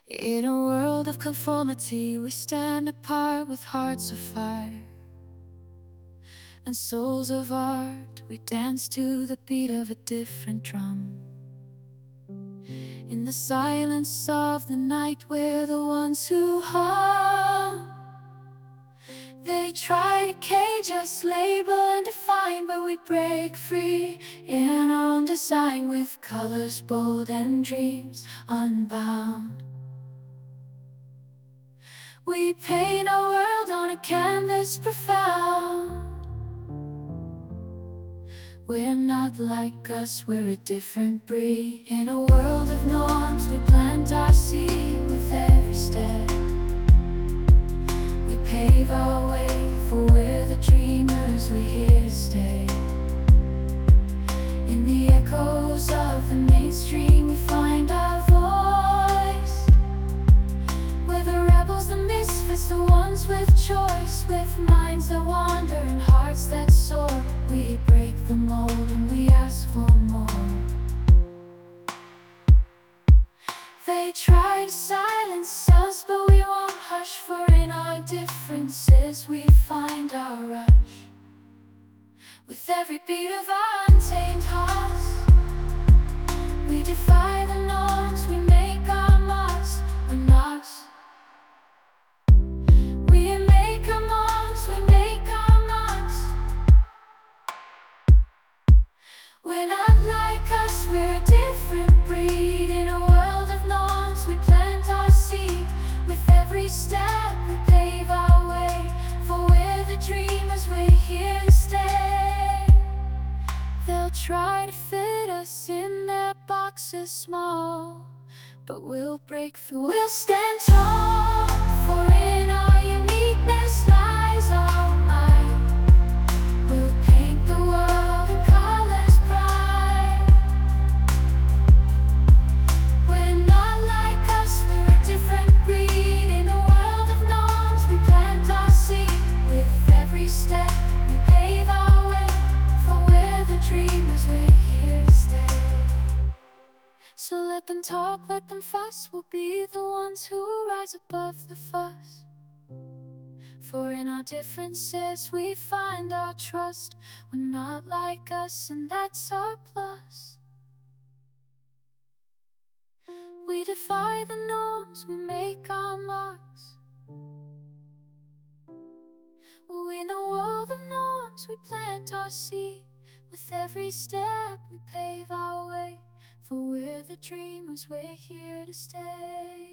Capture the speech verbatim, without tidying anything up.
In a world of conformity, we stand apart with hearts of fire and souls of art. We dance to the beat of a different drum. In the silence of the night, we're the ones who hum. They try to cage us, label and define, but we break free in our own design, with colors bold and dreams unbound. We paint our world on a canvas profound. We're not like us, we're a different breed. In a world of norms, we plant our seed with every step. We pave our way, for we're the dreamers, we're here to stay. In the echoes of the mainstream, we find our voice. We're the rebels, the misfits, the ones with choice, with minds that wander and hearts that soar. We break the mold and we ask for more. They try to silence us, but we won't hush, for in our differences we find our rush. With every beat of our untamed hearts, we defy the norms, we make our marks. We're not We make our marks, we make our marks. We're not like us, we're a different breed. In a world of norms, we plant our seed. With every step, we pave our way, for we're the dreamers, we're here to stay. They'll try to fit us in their boxes small, but we'll break through, we'll stand tall. For in our uniqueness lies our might. We'll paint the world in colors bright. We're not like us, we're a different breed. In a world of norms, we plant our seed. With every step, we pave our way, for we're the dreamers, we're here to stay. So let them talk, let them fuss, we'll be the ones who rise above the fuss. For in our differences we find our trust. We're not like us, and that's our plus. We defy the norms, we make our marks. In a world of norms, we plant our seed. With every step we pave our way, for we're the dreamers, we're here to stay.